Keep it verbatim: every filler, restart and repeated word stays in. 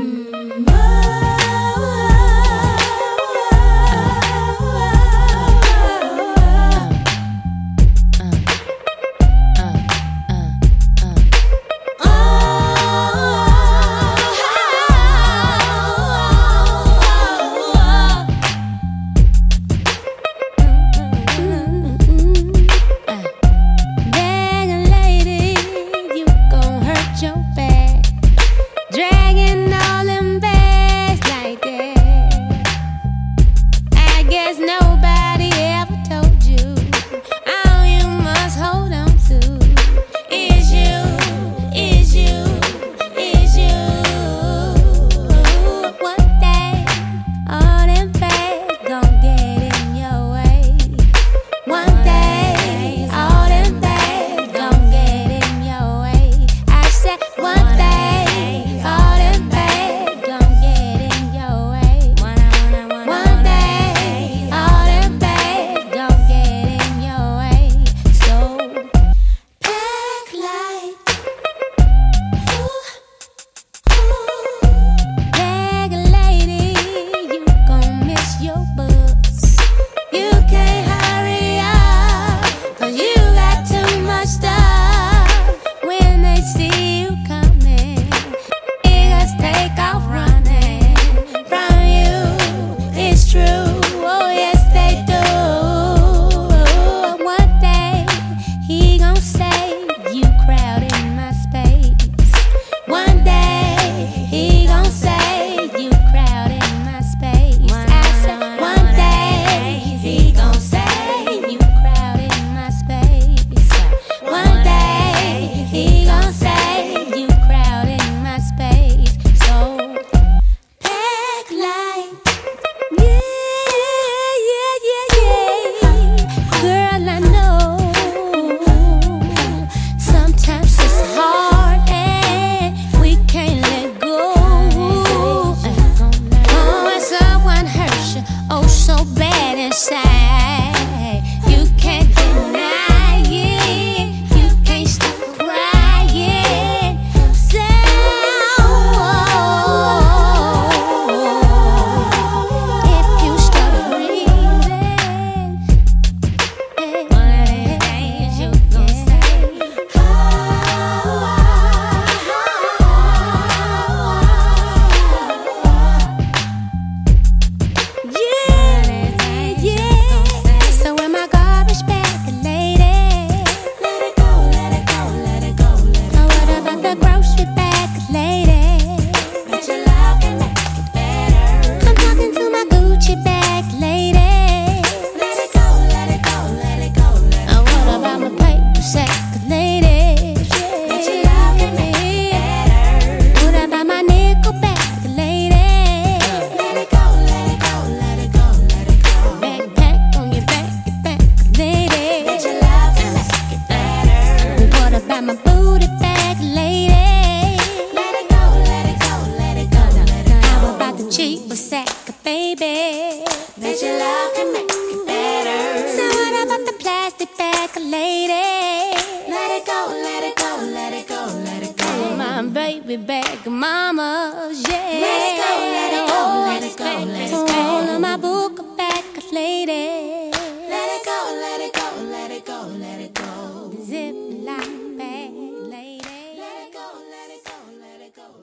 baby. That your love can make it better. So what about the plastic bag lady? Let it go, let it go, let it go, let it go. Oh, my baby bag mamas, yeah. Let's go, let it go, let it go, let it go. All of my book bag lady.